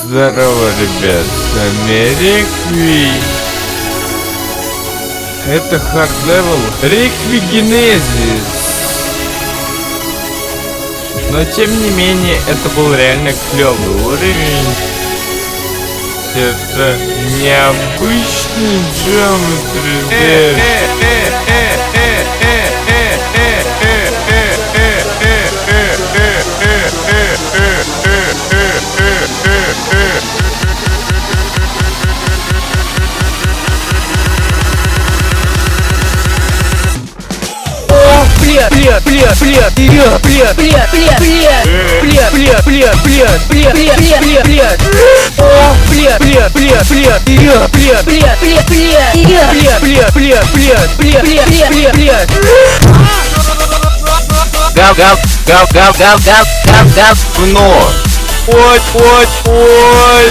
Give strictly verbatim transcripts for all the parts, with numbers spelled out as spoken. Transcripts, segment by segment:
Здорово, ребят, с вами Рекви. Это хард левел Рекви Генезис. Но тем не менее, это был реально клевый уровень. Это необычный Geometry Блядь, блядь, блядь, блядь, блядь, блядь, блядь, блядь, блядь, блядь, блядь, блядь, блядь, блядь, блядь, блядь, блядь, о, блядь, блядь, блядь, блядь, блядь, блядь, блядь, блядь, блядь, блядь, блядь, блядь, блядь, блядь, блядь, блядь, блядь. Гав, гав, гав, гав, гав, гав, гав, гав, вновь. Ой, ой, ой.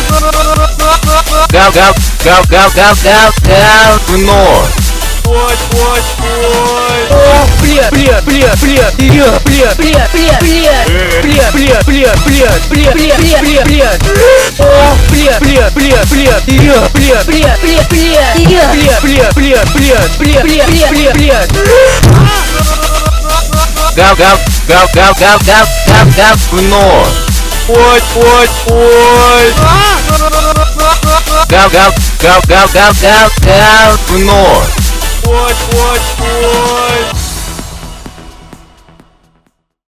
Гав, гав, гав, гав, гав, гав, гав, вновь. Ой, ой, ой. О, блядь, блядь, блядь, блядь, блядь, блядь, блядь, блядь, блядь, блядь, блядь, блядь, блядь, блядь, блядь, блядь, блядь. О, блядь, блядь, блядь, блядь, блядь, блядь, блядь, блядь, блядь, блядь, блядь, блядь, блядь, блядь, блядь, блядь, блядь. Гав, гав, гав, гав, гав, гав, гав, гав, вновь. Ой, ой, ой. Гав, гав, гав, гав, гав, гав, гав, вновь. Ой, ой, ой.